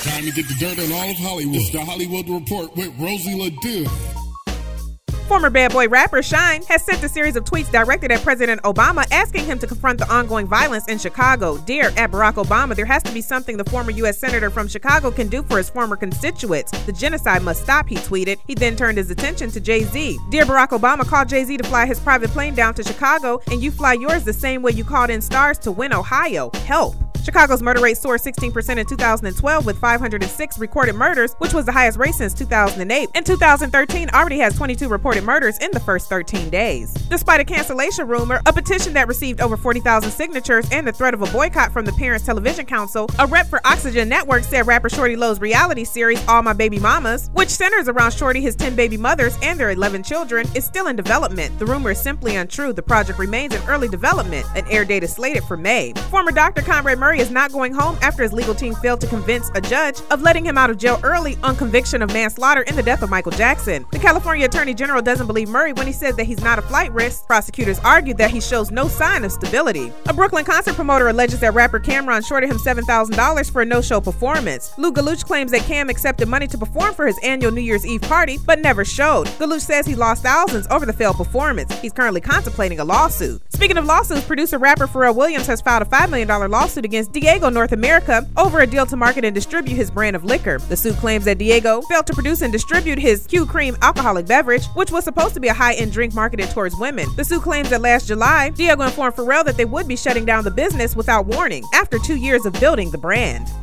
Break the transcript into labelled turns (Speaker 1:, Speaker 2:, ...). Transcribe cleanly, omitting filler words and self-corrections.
Speaker 1: Time to get the dirt on all of Hollywood. It's the Hollywood Report with Rosie LaDue.
Speaker 2: Former Bad Boy rapper Shyne has sent a series of tweets directed at President Obama asking him to confront the ongoing violence in Chicago. Dear at Barack Obama, there has to be something the former U.S. Senator from Chicago can do for his former constituents. The genocide must stop, he tweeted. He then turned his attention to Jay-Z. Dear Barack Obama, called Jay-Z to fly his private plane down to Chicago, and you fly yours the same way you called in stars to win Ohio. Help. Chicago's murder rate soared 16% in 2012 with 506 recorded murders, which was the highest rate since 2008. In 2013, already has 22 reported murders in the first 13 days. Despite a cancellation rumor, a petition that received over 40,000 signatures, and the threat of a boycott from the Parents Television Council, a rep for Oxygen Network said rapper Shorty Lowe's reality series, All My Baby Mamas, which centers around Shorty, his 10 baby mothers, and their 11 children, is still in development. The rumor is simply untrue. The project remains in early development. An air date is slated for May. Former Dr. Conrad Murray is not going home after his legal team failed to convince a judge of letting him out of jail early on conviction of manslaughter in the death of Michael Jackson. The California Attorney General doesn't believe Murray when he says that he's not a flight risk. Prosecutors argued that he shows no sign of stability. A Brooklyn concert promoter alleges that rapper Cam'ron shorted him $7,000 for a no-show performance. Lou Galuch claims that Cam accepted money to perform for his annual New Year's Eve party, but never showed. Galuch says he lost thousands over the failed performance. He's currently contemplating a lawsuit. Speaking of lawsuits, producer-rapper Pharrell Williams has filed a $5 million lawsuit against Diego North America over a deal to market and distribute his brand of liquor. The suit claims that Diego failed to produce and distribute his Q Cream alcoholic beverage, which was supposed to be a high-end drink marketed towards women. The suit claims that last July, Diego informed Pharrell that they would be shutting down the business without warning after 2 years of building the brand.